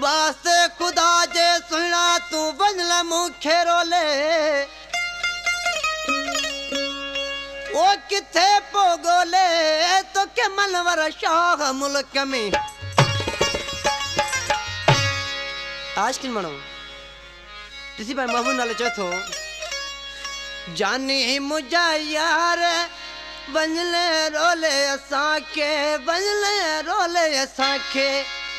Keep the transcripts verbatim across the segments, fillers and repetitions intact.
वास्ते खुदा जे सुना तू बजल मुखे रोले ओ किथे पोगोले तो के मनवर शाह मुल्क में आज किन मनो किसी भाई महबूब नाले चौथो जानी मुझा यार बजले रोले असां के बजले रोले असां के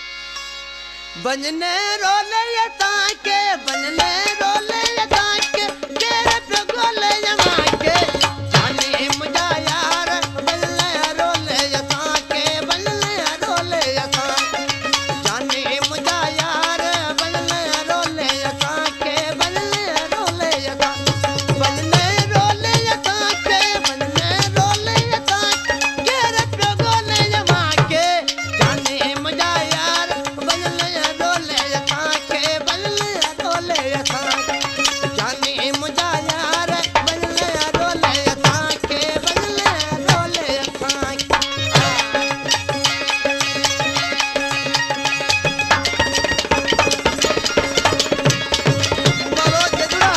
बजने रोले असां के बजने रोले असां के केरे पे गोले जमा के जानी मुझा यार बजले रोले असां के बजले रोले असां जानी मुझा यार बजले रोले असां के बजले रोले असां बजने रोले असां के बजने रोले असां केरे पे गोले जमा के जानी मुझा यार बजले रोले असां के बजले रोले असां जानी मुझा यार बजले रोले असां के बजले रोले असां बोलो जदुरा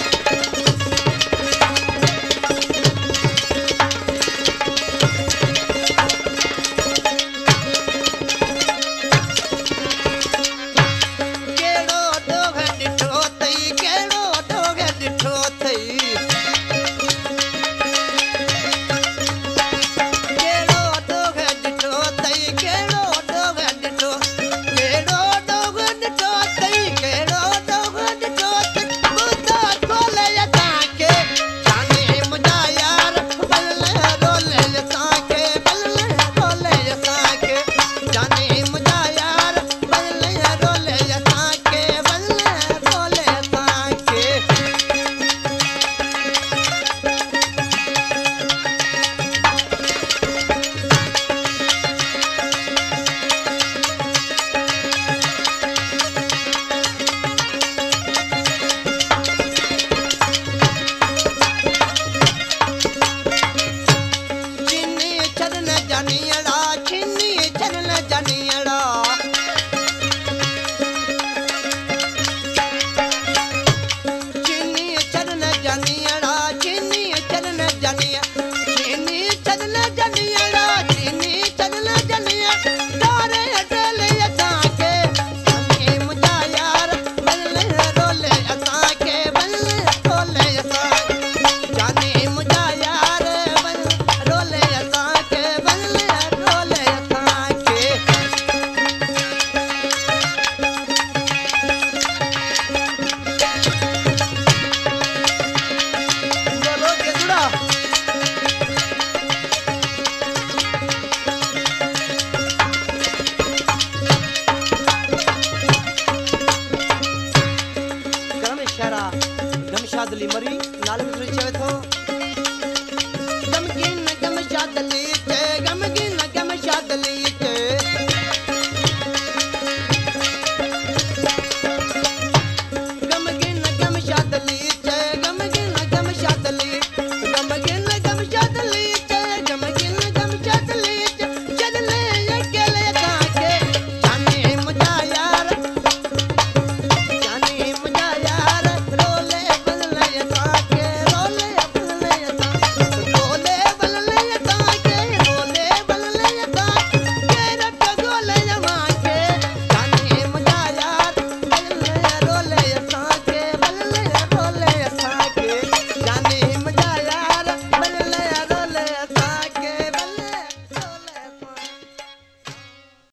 केड़ो डोग डिठो तई केड़ो डोग डिठो तई केड़ो डोग डिठो तई केड़ो डोग डिठो केड़ो डोग डिठो तई केड़ो डोग डिठो तई बुदा खोले असां के जाने मुझा यार बजले रोले असां के बजले रोले असां के जाने मुझा यार बजले रोले असां के बजले रोले असां के चिन्नी चरण जानियड़ा चिन्नी चरण जानियड़ा चिन्नी चरण जानियड़ा चिन्नी चरण जानिया चिन्नी चरण जानियड़ा चिन्नी चरण जानिया तारे अटले असां के जानी मुझा यार बजले रोले असां के बजले रोले असां जानी मुझा यार बजले रोले असां के बजले रोले असां के बोलो जदुरा गरम इशारा गमशादली मरी नाले में